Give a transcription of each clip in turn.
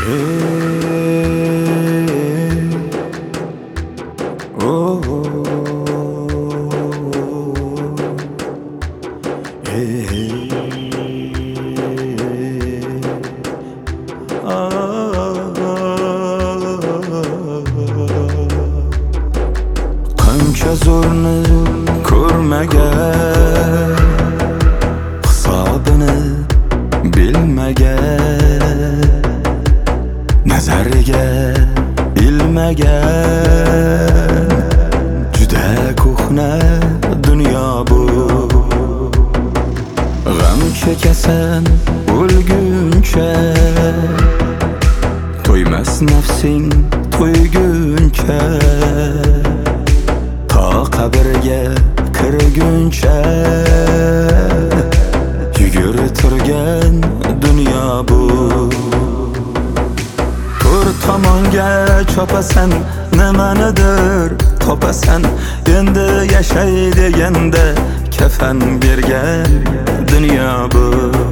Qancha zo'rni ko'rmagan, hisobini bilmagan, nazariga ilmagan, juda ko'hna dunyo bu. G'am chekasan o'lguncha, to'ymas nafsing to'yguncha, to qabrga kirguncha yugur turgan dunyo bu. To'rt tomonga chopasan, nimanidir topasan, endi yashay deganda kafan bergan dunyo bu.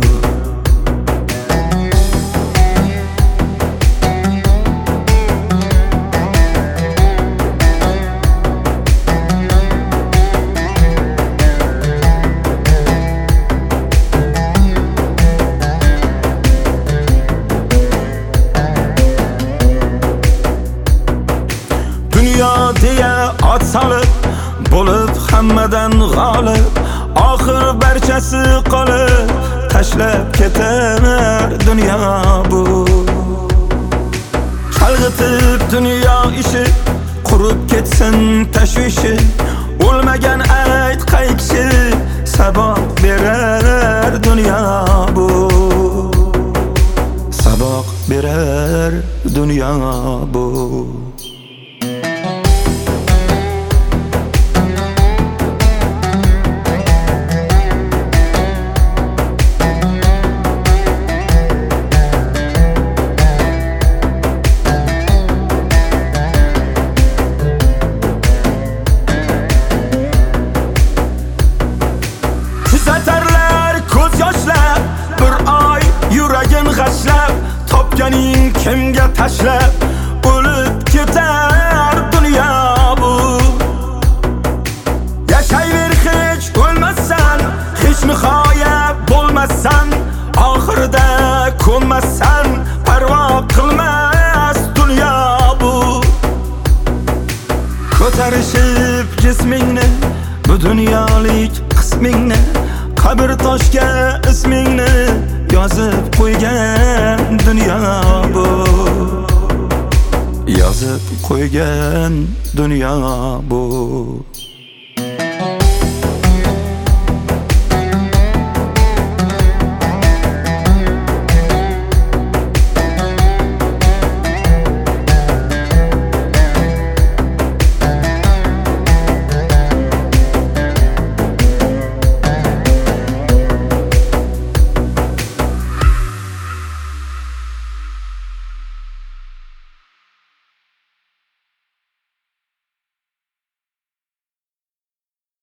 Dunyo deya ot solib, bo'lib hammadan g'olib, oxir barchasi qolib, tashlab ketar dunyo bu. Chalg'itib dunyo ishi, qurib ketsin tashvishi, o'lmagan ayt qay kishi, saboq berar dunyo bu. Saboq berar dunyo bu. Kuzatarlar ko'z yoshlab, bir oy yuragin g'ashlab, topganing kimga tashlab, o'lib ketar dunyo bu. Yashayver hech o'lmassan, hech nihoya bo'lmassan, oxirida ko'nmassan, parvo qilmas dunyo bu. Ko'tarishib jismingni, bu dunyolik qismingni, qabr toshga ismingni yozib qo'ygan dunyo bu. Yozib qo'ygan dunyo bu.